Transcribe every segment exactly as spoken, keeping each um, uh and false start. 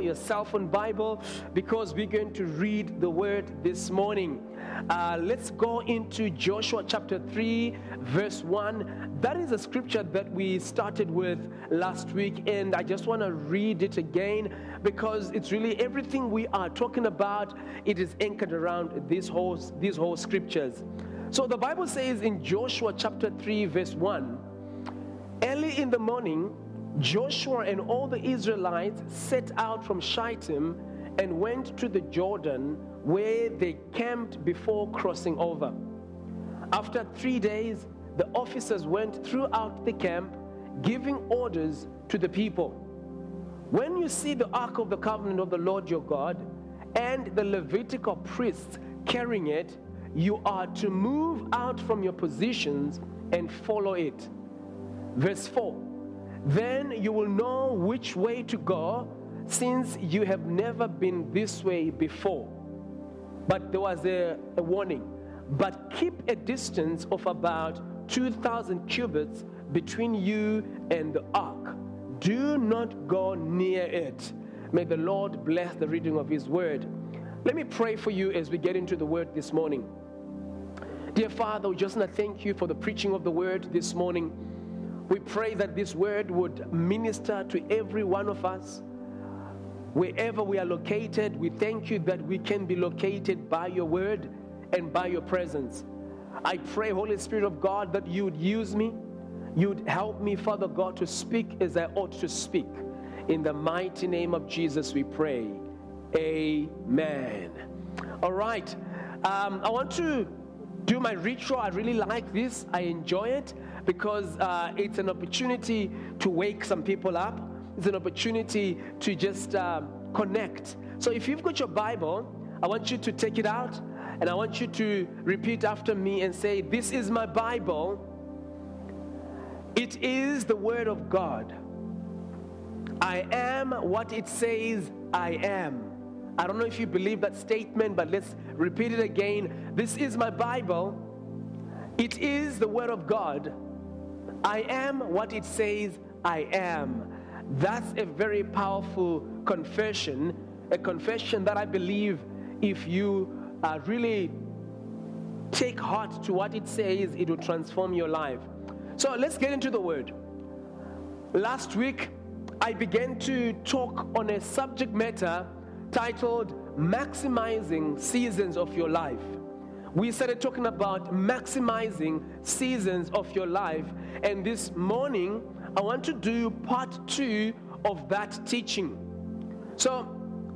your cell phone Bible, because we're going to read the word this morning. Uh, let's go into Joshua chapter three, verse one. That is a scripture that we started with last week, and I just want to read it again because it's really everything we are talking about. It is anchored around these whole, these whole scriptures. So the Bible says in Joshua chapter three, verse one, early in the morning, Joshua and all the Israelites set out from Shittim and went to the Jordan, where they camped before crossing over. After three days, the officers went throughout the camp, giving orders to the people. When you see the Ark of the Covenant of the Lord your God and the Levitical priests carrying it, you are to move out from your positions and follow it. Verse four, then you will know which way to go, since you have never been this way before. But there was a, a warning. But keep a distance of about two thousand cubits between you and the ark. Do not go near it. May the Lord bless the reading of his word. Let me pray for you as we get into the word this morning. Dear Father, we just want to thank you for the preaching of the word this morning. We pray that this word would minister to every one of us. Wherever we are located, we thank you that we can be located by your word and by your presence. I pray, Holy Spirit of God, that you would use me. You would help me, Father God, to speak as I ought to speak. In the mighty name of Jesus we pray. Amen. All right. Um, I want to do my ritual. I really like this. I enjoy it because uh, it's an opportunity to wake some people up. It's an opportunity to just uh, connect. So if you've got your Bible, I want you to take it out and I want you to repeat after me and say, this is my Bible. It is the Word of God. I am what it says I am. I don't know if you believe that statement, but let's repeat it again. This is my Bible. It is the Word of God. I am what it says I am. That's a very powerful confession, a confession that I believe if you uh, really take heart to what it says, it will transform your life. So let's get into the Word. Last week, I began to talk on a subject matter titled Maximizing Seasons of Your Life. We started talking about maximizing seasons of your life, and this morning I want to do part two of that teaching. So,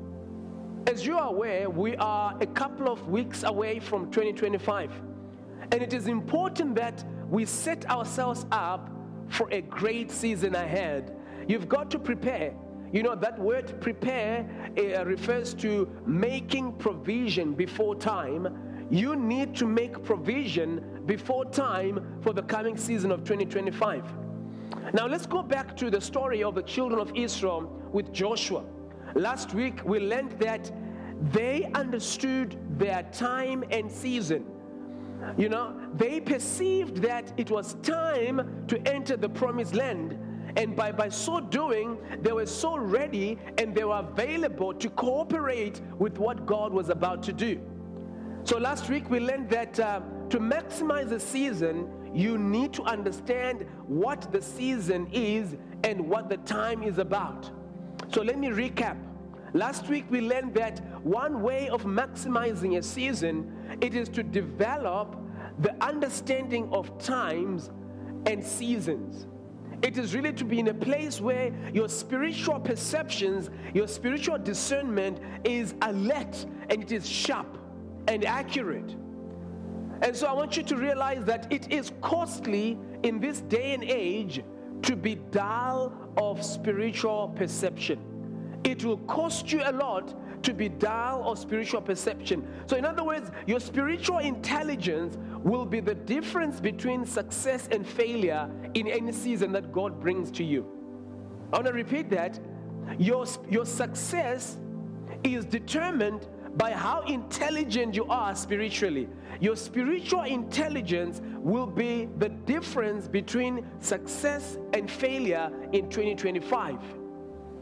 as you are aware, we are a couple of weeks away from twenty twenty-five, and it is important that we set ourselves up for a great season ahead. You've got to prepare. You know, that word prepare uh, refers to making provision before time. You need to make provision before time for the coming season of twenty twenty-five. Now let's go back to the story of the children of Israel with Joshua. Last week we learned that they understood their time and season. You know, they perceived that it was time to enter the promised land. And by, by so doing, they were so ready and they were available to cooperate with what God was about to do. So last week we learned that uh, to maximize the season, you need to understand what the season is and what the time is about. So let me recap. Last week we learned that one way of maximizing a season, it is to develop the understanding of times and seasons. It is really to be in a place where your spiritual perceptions, your spiritual discernment is alert and it is sharp and accurate. And so I want you to realize that it is costly in this day and age to be dull of spiritual perception. It will cost you a lot to be dull of spiritual perception. So in other words, your spiritual intelligence will be the difference between success and failure in any season that God brings to you. I want to repeat that. Your, your success is determined by how intelligent you are spiritually. Your spiritual intelligence will be the difference between success and failure in twenty twenty-five.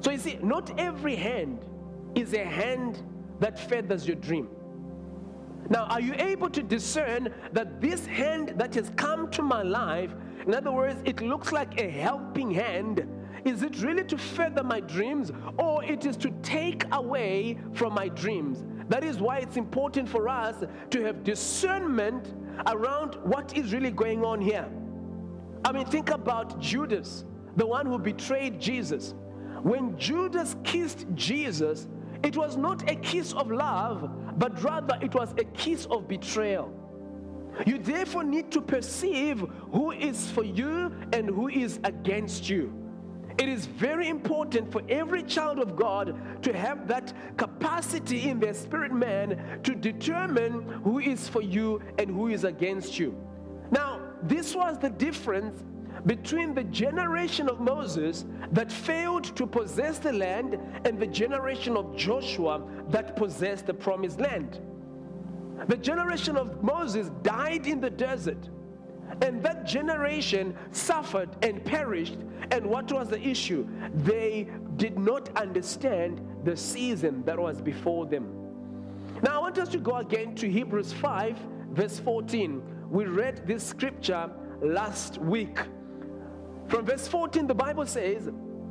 So you see, not every hand is a hand that feathers your dream. Now, are you able to discern that this hand that has come to my life, in other words, it looks like a helping hand, is it really to feather my dreams, or it is to take away from my dreams? That is why it's important for us to have discernment around what is really going on here. I mean, think about Judas, the one who betrayed Jesus. When Judas kissed Jesus, it was not a kiss of love, but rather it was a kiss of betrayal. You therefore need to perceive who is for you and who is against you. It is very important for every child of God to have that capacity in their spirit man to determine who is for you and who is against you. Now, this was the difference between the generation of Moses that failed to possess the land and the generation of Joshua that possessed the promised land. The generation of Moses died in the desert, and that generation suffered and perished. And what was the issue? They did not understand the season that was before them. Now I want us to go again to Hebrews five verse fourteen. We read this scripture last week. From verse fourteen, the Bible says,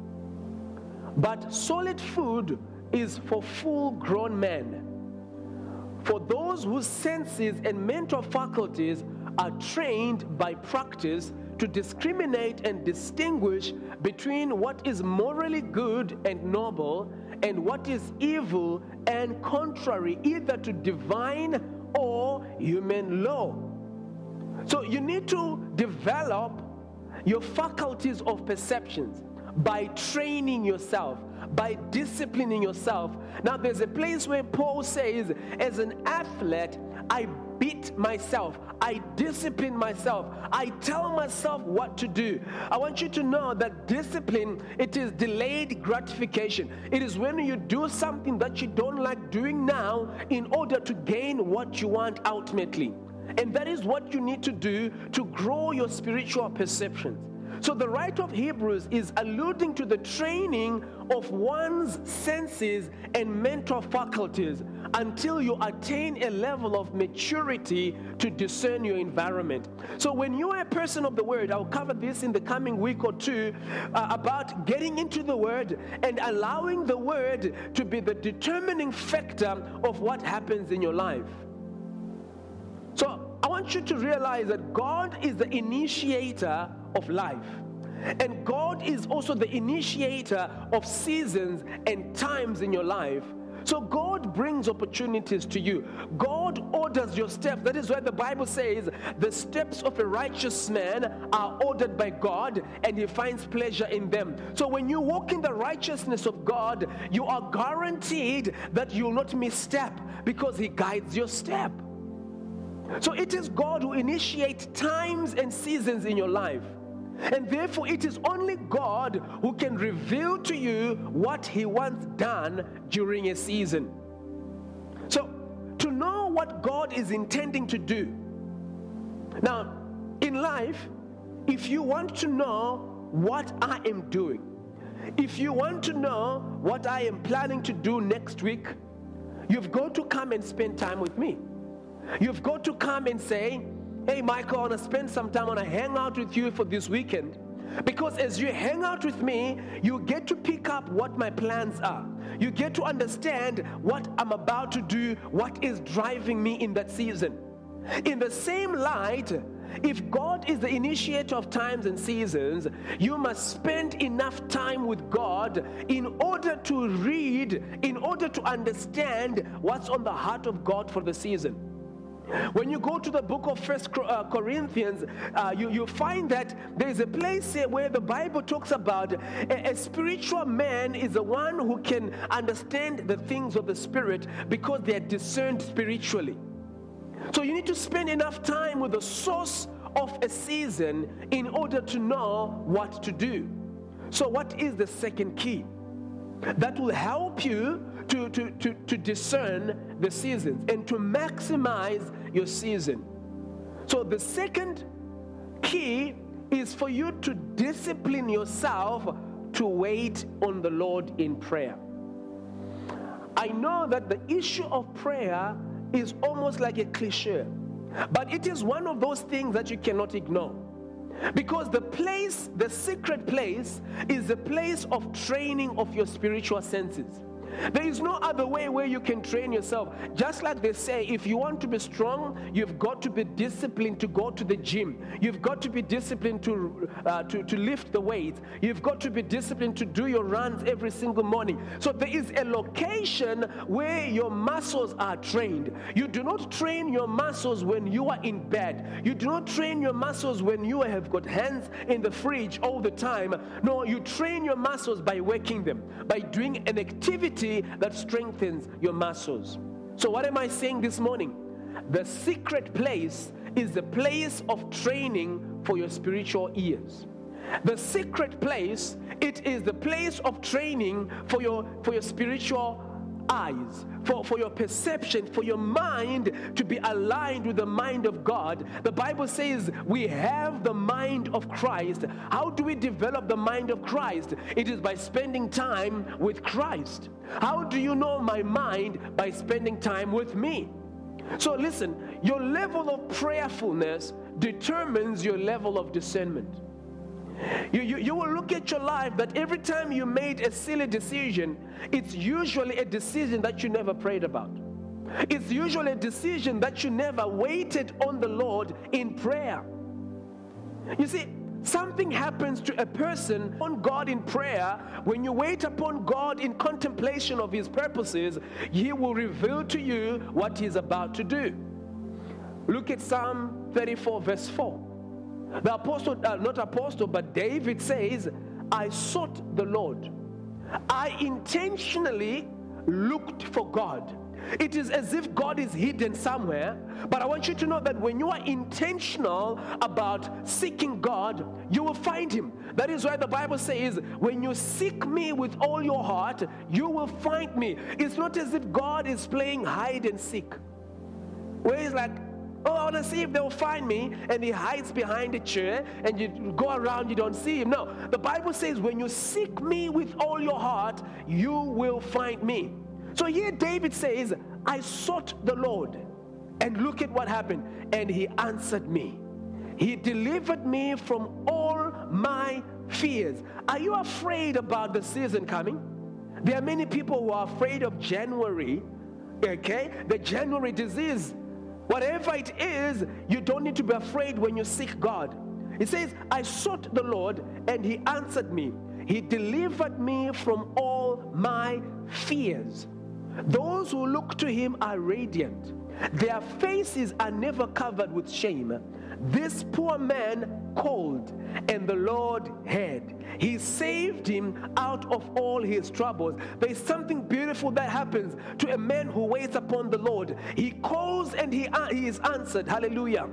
"But solid food is for full-grown men, for those whose senses and mental faculties are trained by practice to discriminate and distinguish between what is morally good and noble and what is evil and contrary either to divine or human law." So you need to develop your faculties of perceptions by training yourself, by disciplining yourself. Now there's a place where Paul says, as an athlete, I beat myself, I discipline myself, I tell myself what to do. I want you to know that discipline, it is delayed gratification. It is when you do something that you don't like doing now in order to gain what you want ultimately. And that is what you need to do to grow your spiritual perceptions. So the writer of Hebrews is alluding to the training of one's senses and mental faculties until you attain a level of maturity to discern your environment. So when you are a person of the Word, I'll cover this in the coming week or two, uh, about getting into the Word and allowing the Word to be the determining factor of what happens in your life. So I want you to realize that God is the initiator of life. And God is also the initiator of seasons and times in your life. So God brings opportunities to you. God orders your steps. That is why the Bible says the steps of a righteous man are ordered by God, and he finds pleasure in them. So when you walk in the righteousness of God, you are guaranteed that you will not misstep because he guides your step. So it is God who initiates times and seasons in your life. And therefore it is only God who can reveal to you what he wants done during a season. So to know what God is intending to do. Now, in life, if you want to know what I am doing, if you want to know what I am planning to do next week, you've got to come and spend time with me. You've got to come and say, hey, Michael, I want to spend some time, I want to hang out with you for this weekend. Because as you hang out with me, you get to pick up what my plans are. You get to understand what I'm about to do, what is driving me in that season. In the same light, if God is the initiator of times and seasons, you must spend enough time with God in order to read, in order to understand what's on the heart of God for the season. When you go to the book of First Corinthians, uh, you, you find that there is a place here where the Bible talks about a, a spiritual man is the one who can understand the things of the Spirit because they are discerned spiritually. So you need to spend enough time with the source of a season in order to know what to do. So what is the second key that will help you to, to, to, to discern the seasons and to maximize your season? So the second key is for you to discipline yourself to wait on the Lord in prayer. I know that the issue of prayer is almost like a cliche, but it is one of those things that you cannot ignore. Because the place, the secret place, is the place of training of your spiritual senses. There is no other way where you can train yourself. Just like they say, if you want to be strong, you've got to be disciplined to go to the gym. You've got to be disciplined to, uh, to, to lift the weights. You've got to be disciplined to do your runs every single morning. So there is a location where your muscles are trained. You do not train your muscles when you are in bed. You do not train your muscles when you have got hands in the fridge all the time. No, you train your muscles by working them, by doing an activity that strengthens your muscles. So what am I saying this morning? The secret place is the place of training for your spiritual ears. The secret place, it is the place of training for your for your spiritual eyes, for, for your perception, for your mind to be aligned with the mind of God. The Bible says we have the mind of Christ. How do we develop the mind of Christ? It is by spending time with Christ. How do you know my mind? By spending time with me. So listen, your level of prayerfulness determines your level of discernment. You, you, you will look at your life that every time you made a silly decision, it's usually a decision that you never prayed about. It's usually a decision that you never waited on the Lord in prayer. You see, something happens to a person on God in prayer. When you wait upon God in contemplation of His purposes, He will reveal to you what He's about to do. Look at Psalm thirty-four verse four. The apostle, uh, not apostle, but David says, I sought the Lord. I intentionally looked for God. It is as if God is hidden somewhere, but I want you to know that when you are intentional about seeking God, you will find Him. That is why the Bible says, when you seek me with all your heart, you will find me. It's not as if God is playing hide and seek, where He's like, oh, I want to see if they'll find me, and He hides behind a chair, and you go around, you don't see Him. No, the Bible says, when you seek me with all your heart, you will find me. So here David says, I sought the Lord, and look at what happened, and He answered me. He delivered me from all my fears. Are you afraid about the season coming? There are many people who are afraid of January, okay? The January disease. Whatever it is, you don't need to be afraid when you seek God. It says, I sought the Lord, and He answered me. He delivered me from all my fears. Those who look to Him are radiant. Their faces are never covered with shame. This poor man called, and the Lord heard. He saved him out of all his troubles. There is something beautiful that happens to a man who waits upon the Lord. He calls and he, uh, he is answered. Hallelujah.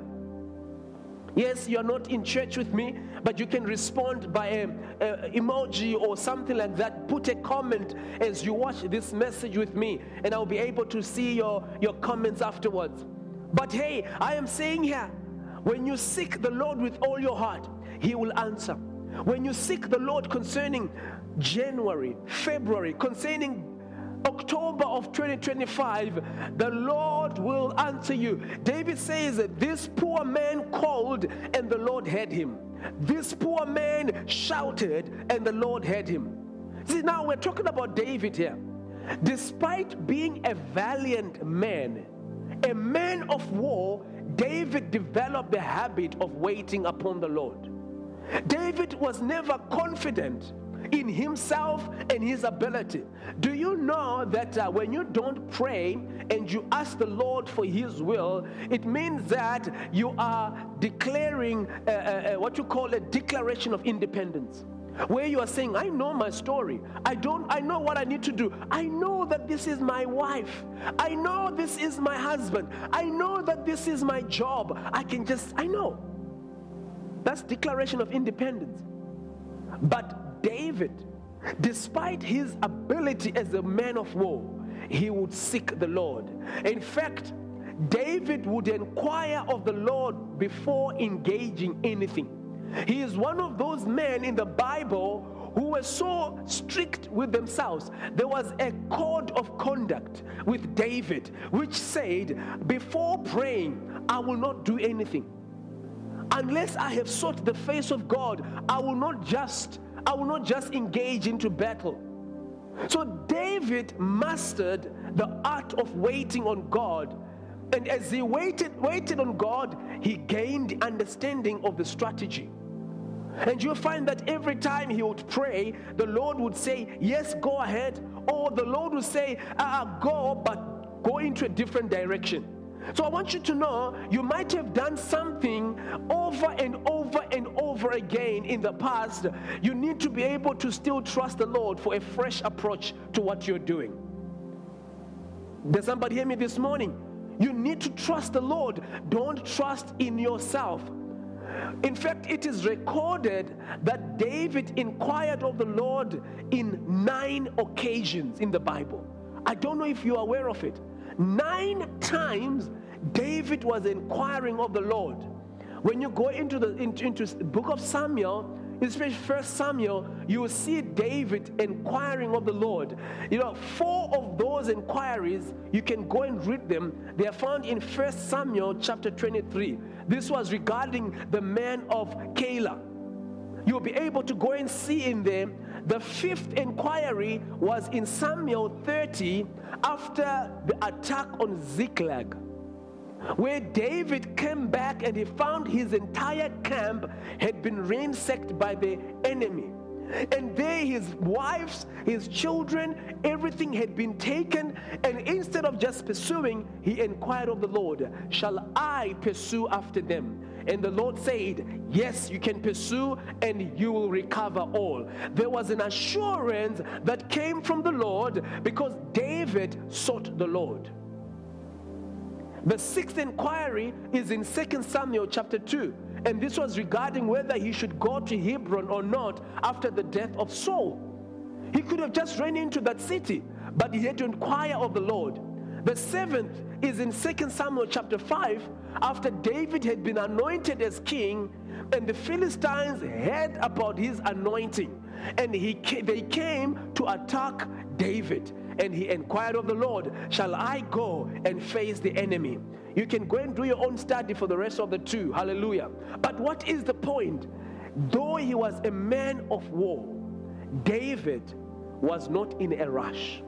Yes, you're not in church with me, but you can respond by an emoji or something like that. Put a comment as you watch this message with me, and I'll be able to see your, your comments afterwards. But hey, I am saying here, when you seek the Lord with all your heart, He will answer. When you seek the Lord concerning January, February, concerning October of twenty twenty-five, the Lord will answer you. David says that this poor man called and the Lord heard him. This poor man shouted and the Lord heard him. See, now we're talking about David here. Despite being a valiant man, a man of war, David developed the habit of waiting upon the Lord. David was never confident in himself and his ability. Do you know that uh, when you don't pray and you ask the Lord for His will, it means that you are declaring uh, uh, what you call a declaration of independence, where you are saying, I know my story. I don't, I know what I need to do. I know that this is my wife. I know this is my husband. I know that this is my job. I can just, I know. That's declaration of independence. But David, despite his ability as a man of war, he would seek the Lord. In fact, David would inquire of the Lord before engaging anything. He is one of those men in the Bible who were so strict with themselves. There was a code of conduct with David which said, before praying, I will not do anything. Unless I have sought the face of God, I will not just I will not just engage into battle. So David mastered the art of waiting on God. And as he waited, waited on God, he gained understanding of the strategy. And you'll find that every time he would pray, the Lord would say, yes, go ahead. Or the Lord would say, uh, go, but go into a different direction. So I want you to know, you might have done something over and over and over again in the past. You need to be able to still trust the Lord for a fresh approach to what you're doing. Does somebody hear me this morning? You need to trust the Lord. Don't trust in yourself. In fact, it is recorded that David inquired of the Lord in nine occasions in the Bible. I don't know if you're aware of it. Nine times David was inquiring of the Lord. When you go into the into, into the book of Samuel, especially First Samuel, you will see David inquiring of the Lord. You know, four of those inquiries, you can go and read them. They are found in First Samuel chapter twenty-three. This was regarding the man of Keilah. You'll be able to go and see in there. The fifth inquiry was in Samuel thirty, after the attack on Ziklag, where David came back and he found his entire camp had been ransacked by the enemy. And there his wives, his children, everything had been taken. And instead of just pursuing, he inquired of the Lord, shall I pursue after them? And the Lord said, yes, you can pursue and you will recover all. There was an assurance that came from the Lord because David sought the Lord. The sixth inquiry is in Second Samuel chapter two. And this was regarding whether he should go to Hebron or not after the death of Saul. He could have just ran into that city, but he had to inquire of the Lord. The seventh is in Second Samuel chapter five, after David had been anointed as king, and the Philistines heard about his anointing, and he they came to attack David. And he inquired of the Lord, shall I go and face the enemy? You can go and do your own study for the rest of the two. Hallelujah. But what is the point? Though he was a man of war, David was not in a rush.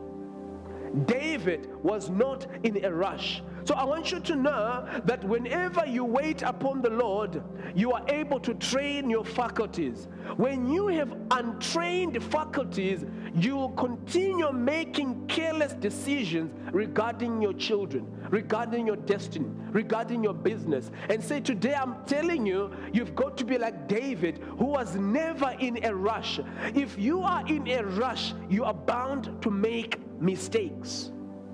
David was not in a rush. So I want you to know that whenever you wait upon the Lord, you are able to train your faculties. When you have untrained faculties, you will continue making careless decisions regarding your children, regarding your destiny, regarding your business. And say, today I'm telling you, you've got to be like David, who was never in a rush. If you are in a rush, you are bound to make mistakes.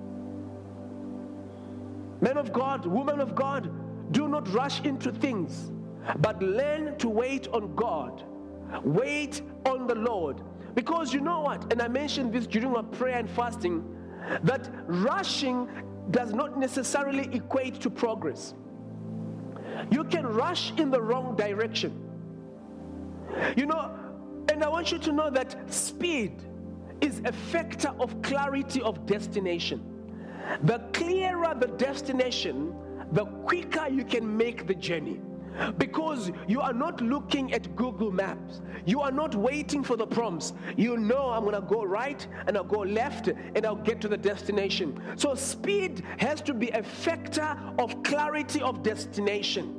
Men of God, women of God, do not rush into things, but learn to wait on God. Wait on the Lord. Because you know what, and I mentioned this during our prayer and fasting, that rushing does not necessarily equate to progress. You can rush in the wrong direction. You know, and I want you to know that speed is a factor of clarity of destination. The clearer the destination, the quicker you can make the journey. Because you are not looking at Google Maps. You are not waiting for the prompts. You know, I'm going to go right and I'll go left and I'll get to the destination. So speed has to be a factor of clarity of destination.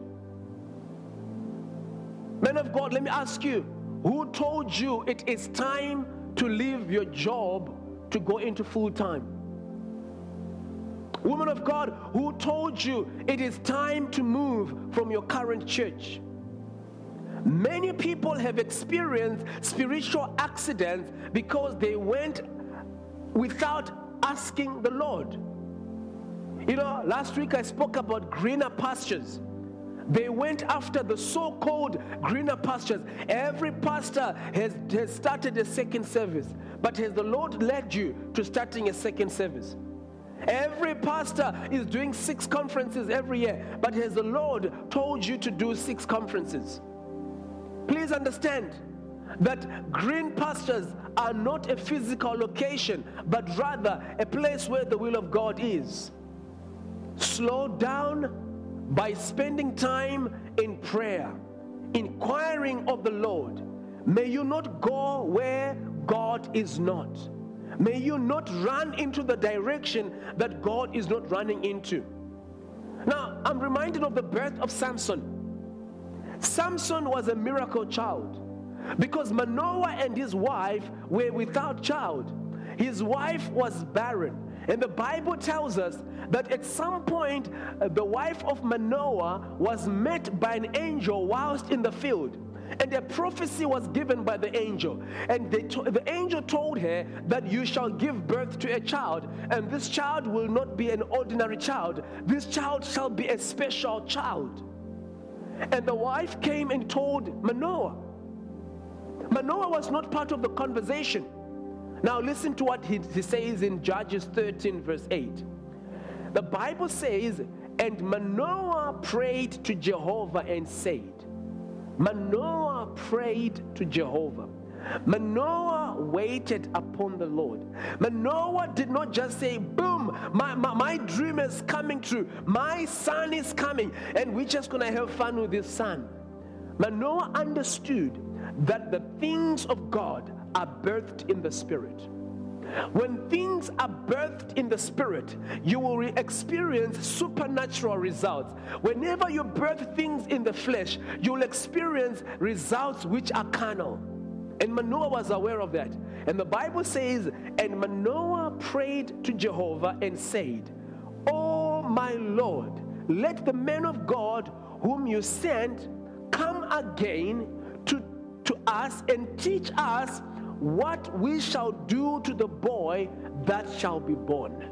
Men of God, let me ask you, who told you it is time to leave your job to go into full time? Woman of God, who told you it is time to move from your current church? Many people have experienced spiritual accidents because they went without asking the Lord. You know, last week I spoke about greener pastures. They went after the so-called greener pastures. Every pastor has, has started a second service. But has the Lord led you to starting a second service? Every pastor is doing six conferences every year. But has the Lord told you to do six conferences? Please understand, that green pastures are not a physical location, but rather a place where the will of God is. Slow down by spending time in prayer, inquiring of the Lord. May you not go where God is not. May you not run into the direction that God is not running into. Now, I'm reminded of the birth of Samson. Samson was a miracle child because Manoah and his wife were without child. His wife was barren. And the Bible tells us that at some point, uh, the wife of Manoah was met by an angel whilst in the field. And a prophecy was given by the angel. And they to- the angel told her that you shall give birth to a child. And this child will not be an ordinary child. This child shall be a special child. And the wife came and told Manoah. Manoah was not part of the conversation. Now listen to what he, he says in Judges thirteen verse eight. The Bible says, and Manoah prayed to Jehovah and said, Manoah prayed to Jehovah. Manoah waited upon the Lord. Manoah did not just say, boom, my, my, my dream is coming true. My son is coming, and we're just going to have fun with this son. Manoah understood that the things of God are birthed in the spirit. When things are birthed in the spirit, you will re- experience supernatural results. Whenever you birth things in the flesh, you will experience results which are carnal. And Manoah was aware of that. And the Bible says, and Manoah prayed to Jehovah and said, Oh my Lord, let the man of God whom you sent come again to, to us and teach us what we shall do to the boy that shall be born.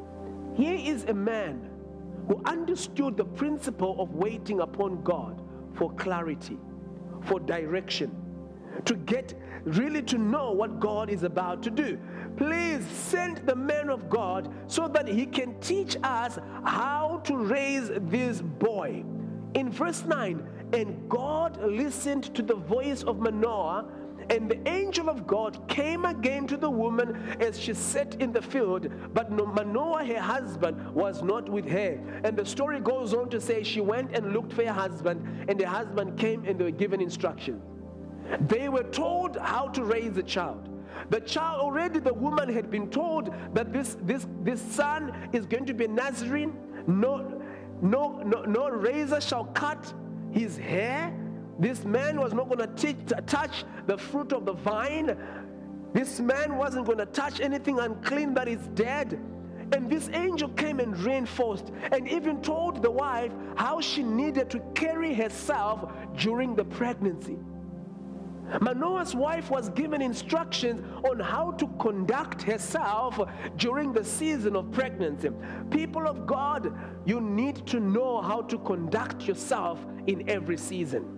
Here is a man who understood the principle of waiting upon God for clarity, for direction, to get really to know what God is about to do. Please send the man of God so that he can teach us how to raise this boy. In verse nine, and God listened to the voice of Manoah, and the angel of God came again to the woman as she sat in the field, but Manoah, her husband, was not with her. And the story goes on to say she went and looked for her husband, and the husband came and they were given instructions. They were told how to raise a child. The child, already the woman had been told that this, this, this son is going to be a Nazarene. No, no, no, no razor shall cut his hair. This man was not going to touch the fruit of the vine. This man wasn't going to touch anything unclean that is dead. And this angel came and reinforced and even told the wife how she needed to carry herself during the pregnancy. Manoah's wife was given instructions on how to conduct herself during the season of pregnancy. People of God, you need to know how to conduct yourself in every season.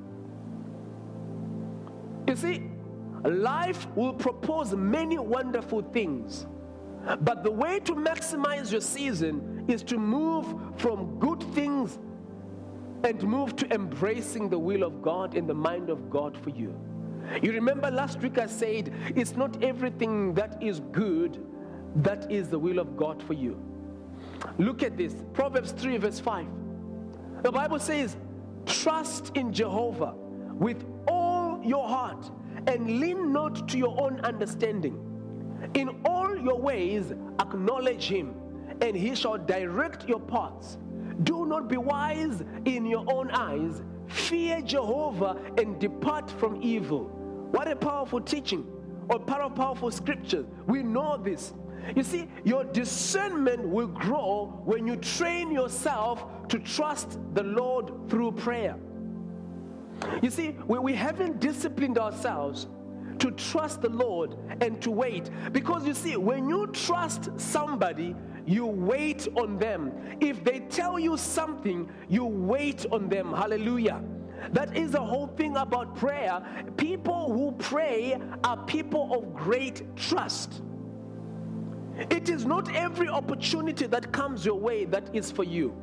You see, life will propose many wonderful things, but the way to maximize your season is to move from good things and move to embracing the will of God and the mind of God for you. You remember last week I said, it's not everything that is good that is the will of God for you. Look at this, Proverbs three verse five. The Bible says, trust in Jehovah with all your heart and lean not to your own understanding. In all your ways acknowledge him, and he shall direct your paths. Do not be wise in your own eyes. Fear Jehovah and depart from evil. What a powerful teaching, or powerful scripture. We know this. You see, your discernment will grow when you train yourself to trust the Lord through prayer. You see, we, we haven't disciplined ourselves to trust the Lord and to wait. Because you see, when you trust somebody, you wait on them. If they tell you something, you wait on them. Hallelujah. That is the whole thing about prayer. People who pray are people of great trust. It is not every opportunity that comes your way that is for you.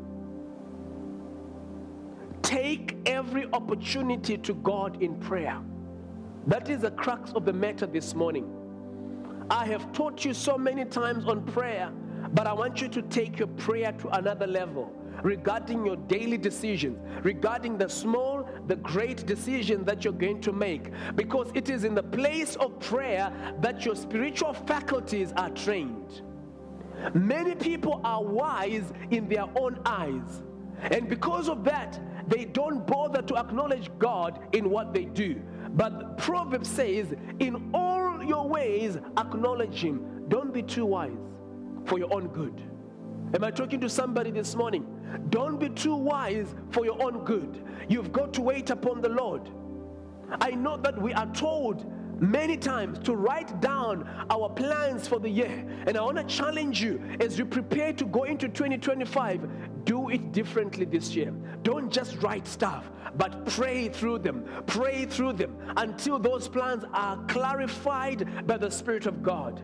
Take every opportunity to God in prayer. That is the crux of the matter this morning. I have taught you so many times on prayer, but I want you to take your prayer to another level regarding your daily decisions, regarding the small, the great decisions that you're going to make, because it is in the place of prayer that your spiritual faculties are trained. Many people are wise in their own eyes, and because of that, they don't bother to acknowledge God in what they do. But Proverbs says, in all your ways, acknowledge Him. Don't be too wise for your own good. Am I talking to somebody this morning? Don't be too wise for your own good. You've got to wait upon the Lord. I know that we are told many times to write down our plans for the year. And I want to challenge you as you prepare to go into twenty twenty-five, do it differently this year. Don't just write stuff, but pray through them. Pray through them until those plans are clarified by the Spirit of God.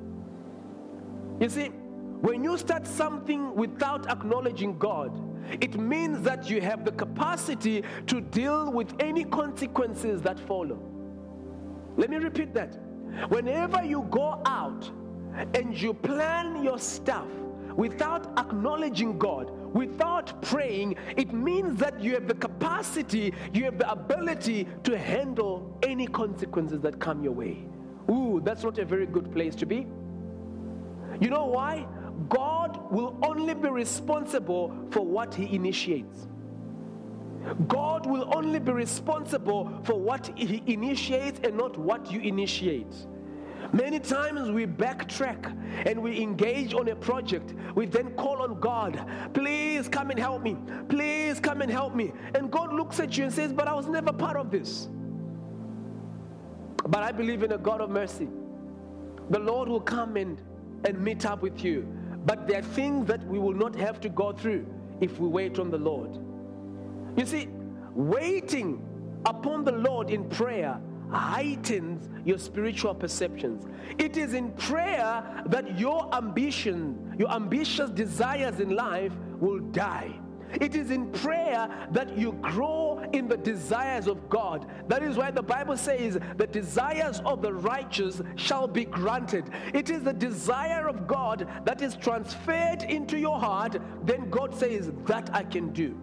You see, when you start something without acknowledging God, it means that you have the capacity to deal with any consequences that follow. Let me repeat that. Whenever you go out and you plan your stuff without acknowledging God, without praying, it means that you have the capacity, you have the ability to handle any consequences that come your way. Ooh, that's not a very good place to be. You know why? God will only be responsible for what He initiates. God will only be responsible for what He initiates and not what you initiate. Many times we backtrack and we engage on a project. We then call on God, please come and help me. Please come and help me. And God looks at you and says, but I was never part of this. But I believe in a God of mercy. The Lord will come and, and meet up with you. But there are things that we will not have to go through if we wait on the Lord. You see, waiting upon the Lord in prayer heightens your spiritual perceptions. It is in prayer that your ambition, your ambitious desires in life will die. It is in prayer that you grow in the desires of God. That is why the Bible says the desires of the righteous shall be granted. It is the desire of God that is transferred into your heart. Then God says, that I can do.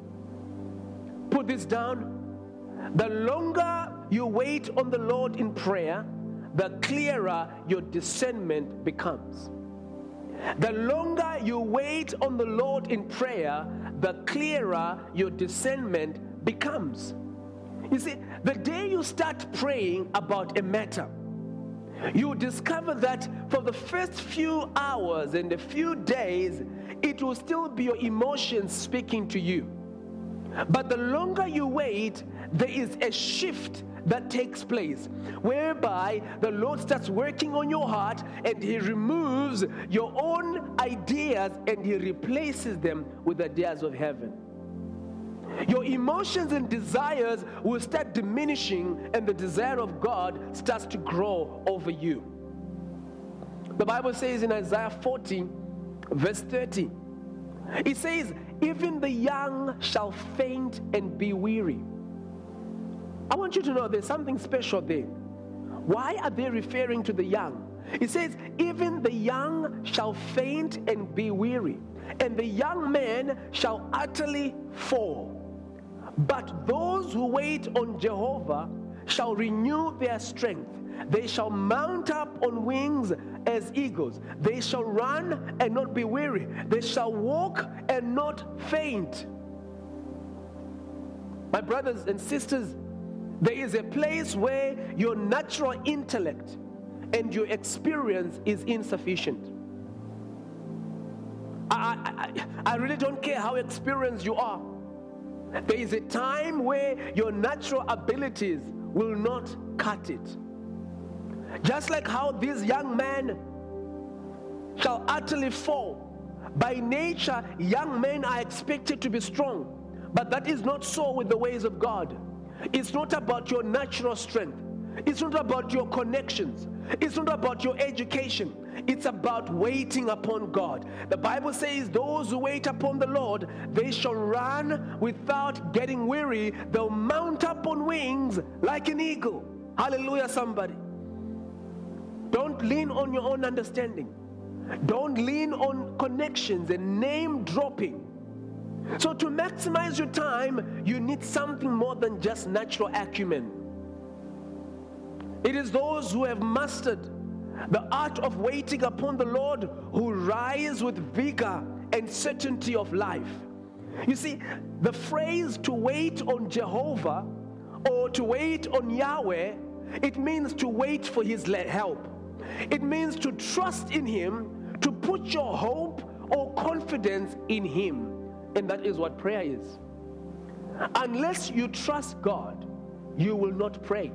Put this down. The longer you wait on the Lord in prayer, the clearer your discernment becomes. The longer you wait on the Lord in prayer, the clearer your discernment becomes. You see, the day you start praying about a matter, you discover that for the first few hours and a few days, it will still be your emotions speaking to you. But the longer you wait, there is a shift that takes place whereby the Lord starts working on your heart and He removes your own ideas and He replaces them with the ideas of heaven. Your emotions and desires will start diminishing and the desire of God starts to grow over you. The Bible says in Isaiah forty, verse thirty, it says, even the young shall faint and be weary. I want you to know there's something special there. Why are they referring to the young? It says, even the young shall faint and be weary, and the young man shall utterly fall. But those who wait on Jehovah shall renew their strength. They shall mount up on wings as eagles. They shall run and not be weary. They shall walk and not faint. My brothers and sisters, there is a place where your natural intellect and your experience is insufficient. I, I, I really don't care how experienced you are. There is a time where your natural abilities will not cut it. Just like how this young man shall utterly fall. By nature, young men are expected to be strong. But that is not so with the ways of God. It's not about your natural strength. It's not about your connections. It's not about your education. It's about waiting upon God. The Bible says those who wait upon the Lord, they shall run without getting weary. They'll mount up on wings like an eagle. Hallelujah, somebody. Don't lean on your own understanding. Don't lean on connections and name dropping. So to maximize your time, you need something more than just natural acumen. It is those who have mastered the art of waiting upon the Lord who rise with vigor and certainty of life. You see, the phrase to wait on Jehovah or to wait on Yahweh, it means to wait for his help. It means to trust in him, to put your hope or confidence in him. And that is what prayer is. Unless you trust God, you will not pray.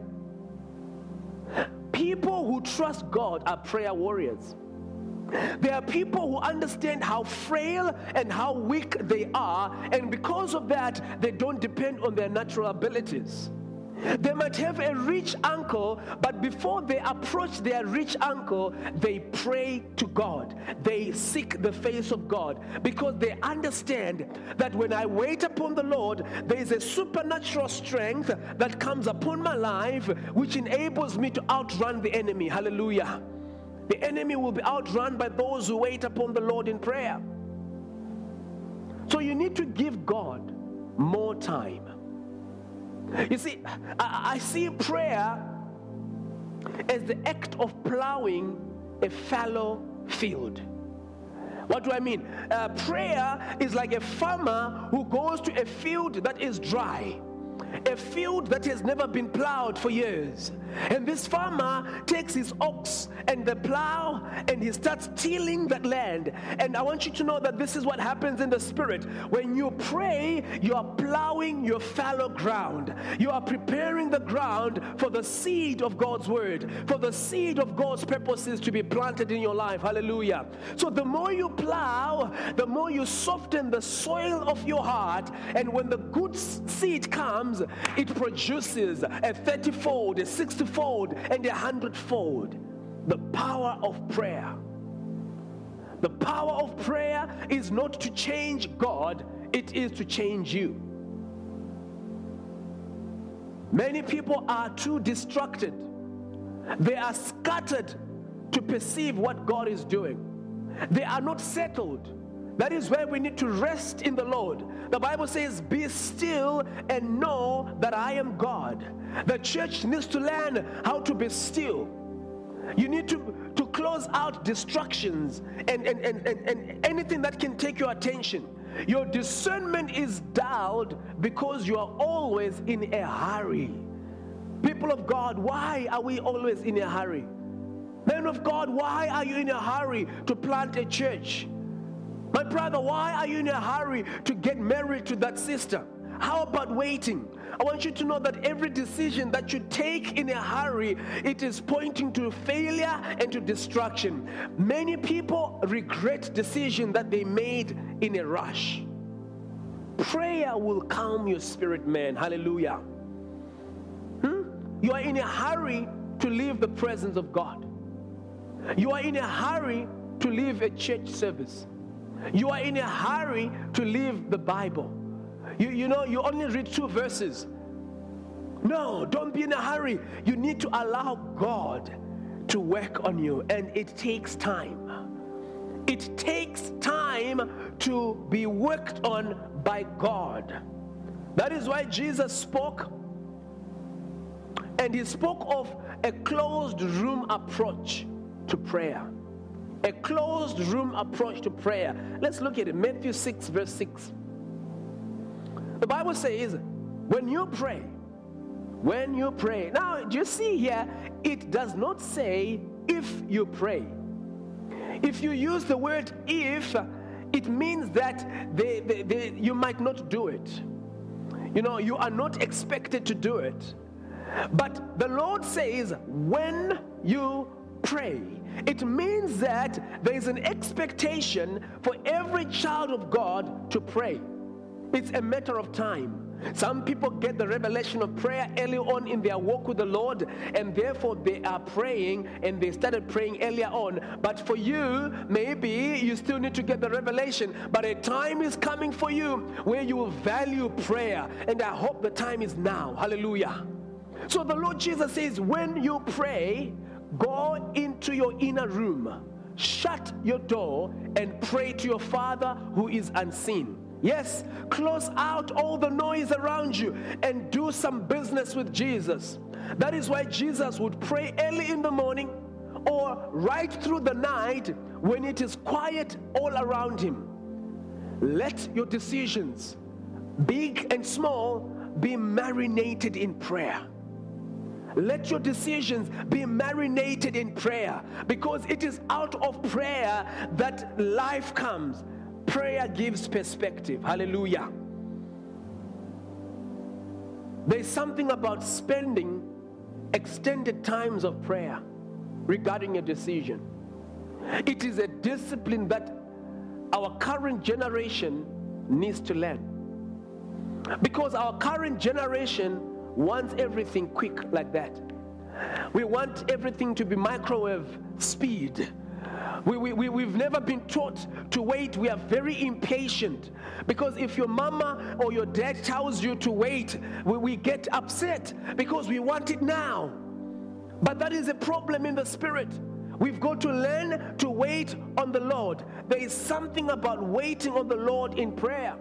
People who trust God are prayer warriors. There are people who understand how frail and how weak they are, and because of that, they don't depend on their natural abilities. They might have a rich uncle, but before they approach their rich uncle, they pray to God. They seek the face of God because they understand that when I wait upon the Lord, there is a supernatural strength that comes upon my life which enables me to outrun the enemy. Hallelujah. The enemy will be outrun by those who wait upon the Lord in prayer. So you need to give God more time. You see, I, I see prayer as the act of plowing a fallow field. What do I mean? Uh, prayer is like a farmer who goes to a field that is dry, a field that has never been plowed for years. And this farmer takes his ox and the plow and he starts tilling that land. And I want you to know that this is what happens in the spirit. When you pray, you are plowing your fallow ground. You are preparing the ground for the seed of God's word, for the seed of God's purposes to be planted in your life. Hallelujah. So the more you plow, the more you soften the soil of your heart. And when the good seed comes, it produces a thirty-fold, a sixty-fold, and a hundred-fold. The power of prayer. The power of prayer is not to change God, it is to change you. Many people are too distracted. They are scattered to perceive what God is doing. They are not settled. That is where we need to rest in the Lord. The Bible says, be still and know that I am God. The church needs to learn how to be still. You need to, to close out distractions and, and, and, and, and anything that can take your attention. Your discernment is dulled because you are always in a hurry. People of God, why are we always in a hurry? Men of God, why are you in a hurry to plant a church? My brother, why are you in a hurry to get married to that sister? How about waiting? I want you to know that every decision that you take in a hurry, it is pointing to failure and to destruction. Many people regret decisions that they made in a rush. Prayer will calm your spirit, man. Hallelujah. Hmm? You are in a hurry to leave the presence of God. You are in a hurry to leave a church service. You are in a hurry to leave the Bible. You, you know, you only read two verses. No, don't be in a hurry. You need to allow God to work on you, and it takes time. It takes time to be worked on by God. That is why Jesus spoke, and he spoke of a closed room approach to prayer. A closed room approach to prayer. Let's look at it. Matthew six, verse six. The Bible says, when you pray, when you pray. Now, do you see here, it does not say if you pray. If you use the word if, it means that they, they, they, you might not do it. You know, you are not expected to do it. But the Lord says, when you pray. It means that there is an expectation for every child of God to pray. It's a matter of time. Some people get the revelation of prayer early on in their walk with the Lord, and therefore they are praying, and they started praying earlier on. But for you, maybe you still need to get the revelation, but a time is coming for you where you will value prayer, and I hope the time is now. Hallelujah. So the Lord Jesus says, when you pray, go into your inner room, shut your door, and pray to your Father who is unseen. Yes, close out all the noise around you and do some business with Jesus. That is why Jesus would pray early in the morning or right through the night when it is quiet all around him. Let your decisions, big and small, be marinated in prayer. Let your decisions be marinated in prayer, because it is out of prayer that life comes. Prayer gives perspective. Hallelujah. There's something about spending extended times of prayer regarding a decision. It is a discipline that our current generation needs to learn, because our current generation wants everything quick like that. We want everything to be microwave speed. We, we, we, we've never been taught to wait. We are very impatient, because if your mama or your dad tells you to wait, we, we get upset because we want it now. But that is a problem in the spirit. We've got to learn to wait on the Lord. There is something about waiting on the Lord in prayer.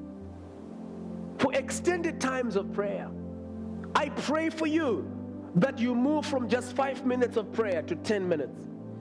For extended times of prayer, I pray for you that you move from just five minutes of prayer to ten minutes.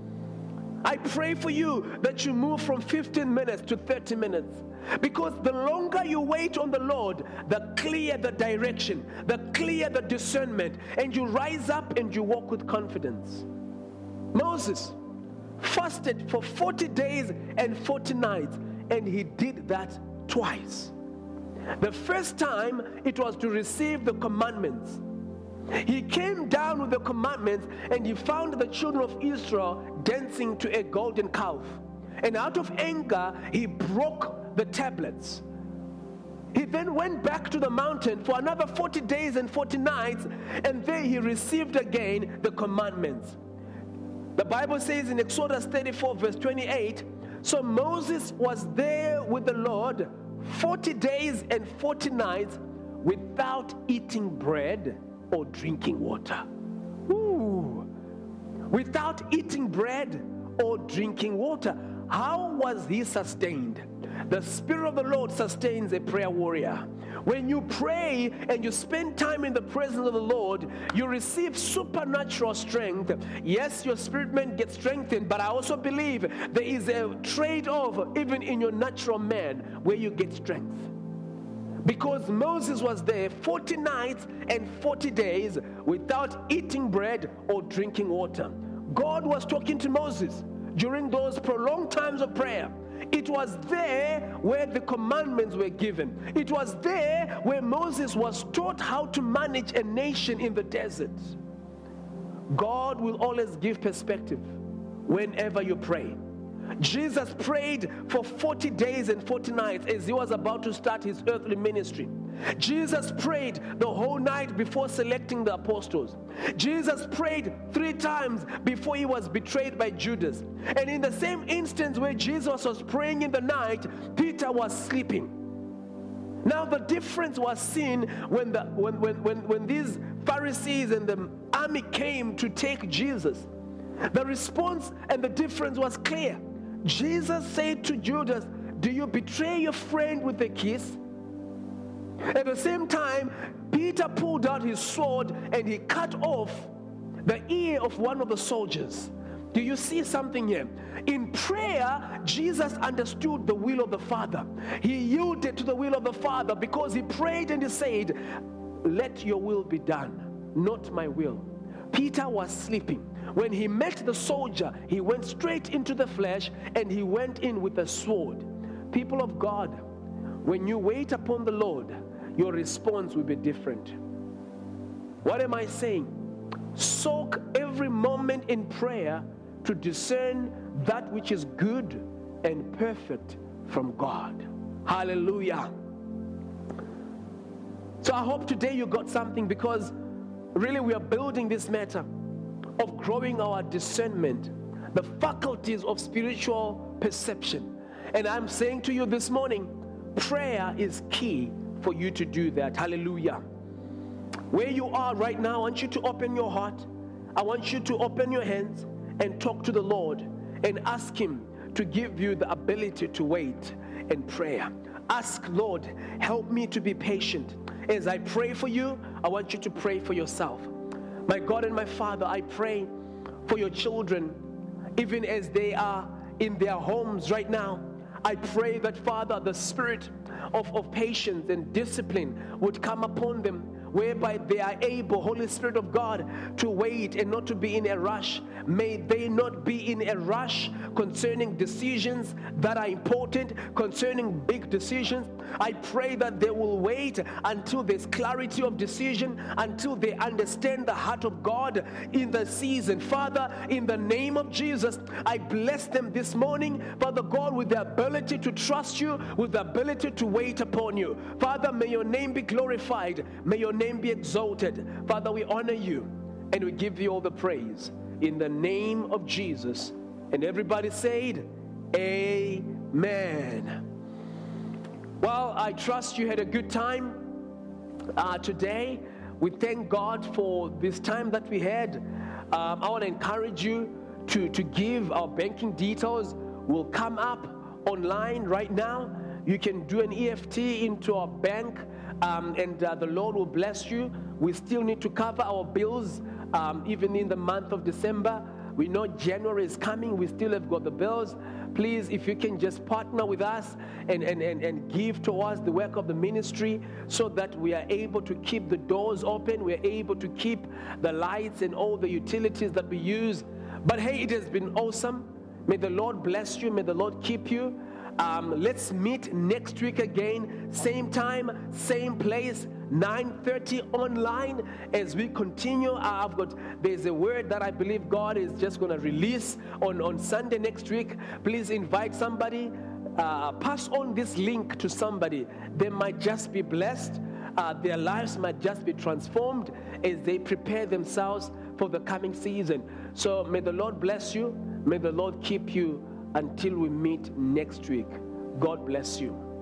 I pray for you that you move from fifteen minutes to thirty minutes. Because the longer you wait on the Lord, the clearer the direction, the clearer the discernment, and you rise up and you walk with confidence. Moses fasted for forty days and forty nights, and he did that twice. The first time, it was to receive the commandments. He came down with the commandments, and he found the children of Israel dancing to a golden calf. And out of anger, he broke the tablets. He then went back to the mountain for another forty days and forty nights, and there he received again the commandments. The Bible says in Exodus thirty-four verse twenty-eight, so Moses was there with the Lord forty days and forty nights without eating bread or drinking water. Ooh. Without eating bread or drinking water. How was he sustained? The Spirit of the Lord sustains a prayer warrior. When you pray and you spend time in the presence of the Lord, you receive supernatural strength. Yes, your spirit man gets strengthened, but I also believe there is a trade-off even in your natural man where you get strength. Because Moses was there forty nights and forty days without eating bread or drinking water. God was talking to Moses during those prolonged times of prayer. It was there where the commandments were given. It was there where Moses was taught how to manage a nation in the desert. God will always give perspective whenever you pray. Jesus prayed for forty days and forty nights as he was about to start his earthly ministry. Jesus prayed the whole night before selecting the apostles. Jesus prayed three times before he was betrayed by Judas. And in the same instance where Jesus was praying in the night, Peter was sleeping. Now the difference was seen when, the, when, when, when, when these Pharisees and the army came to take Jesus. The response and the difference was clear. Jesus said to Judas, do you betray your friend with a kiss? At the same time, Peter pulled out his sword and he cut off the ear of one of the soldiers. Do you see something here? In prayer, Jesus understood the will of the Father. He yielded to the will of the Father because he prayed and he said, let your will be done, not my will. Peter was sleeping. When he met the soldier, he went straight into the flesh and he went in with a sword. People of God, when you wait upon the Lord, your response will be different. What am I saying? Soak every moment in prayer to discern that which is good and perfect from God. Hallelujah. So I hope today you got something, because really we are building this matter of growing our discernment, the faculties of spiritual perception. And I'm saying to you this morning, prayer is key for you to do that. Hallelujah. Where you are right now, I want you to open your heart. I want you to open your hands and talk to the Lord and ask Him to give you the ability to wait in prayer. Ask, Lord, help me to be patient. As I pray for you, I want you to pray for yourself. My God and my Father, I pray for your children, even as they are in their homes right now. I pray that, Father, the spirit of, of patience and discipline would come upon them, whereby they are able, Holy Spirit of God, to wait and not to be in a rush. May they not be in a rush concerning decisions that are important, concerning big decisions. I pray that they will wait until there's clarity of decision, until they understand the heart of God in the season. Father, in the name of Jesus, I bless them this morning, Father God, with the ability to trust you, with the ability to wait upon you. Father, may your name be glorified. May your name be exalted. Father, we honor you and we give you all the praise in the name of Jesus. And everybody said, amen. Well, I trust you had a good time uh, today. We thank God for this time that we had. Um, I want to encourage you to, to give our banking details. Will come up online right now. You can do an E F T into our bank, um, and uh, the Lord will bless you. We still need to cover our bills, um, even in the month of December. We know January is coming. We still have got the bills. Please, if you can just partner with us and, and, and, and give towards the work of the ministry so that we are able to keep the doors open. We are able to keep the lights and all the utilities that we use. But hey, it has been awesome. May the Lord bless you. May the Lord keep you. Um, let's meet next week again. Same time, same place. nine thirty online as we continue. I've got, there's a word that I believe God is just going to release on, on Sunday next week. Please invite somebody. Uh, pass on this link to somebody. They might just be blessed. Uh, their lives might just be transformed as they prepare themselves for the coming season. So may the Lord bless you. May the Lord keep you until we meet next week. God bless you.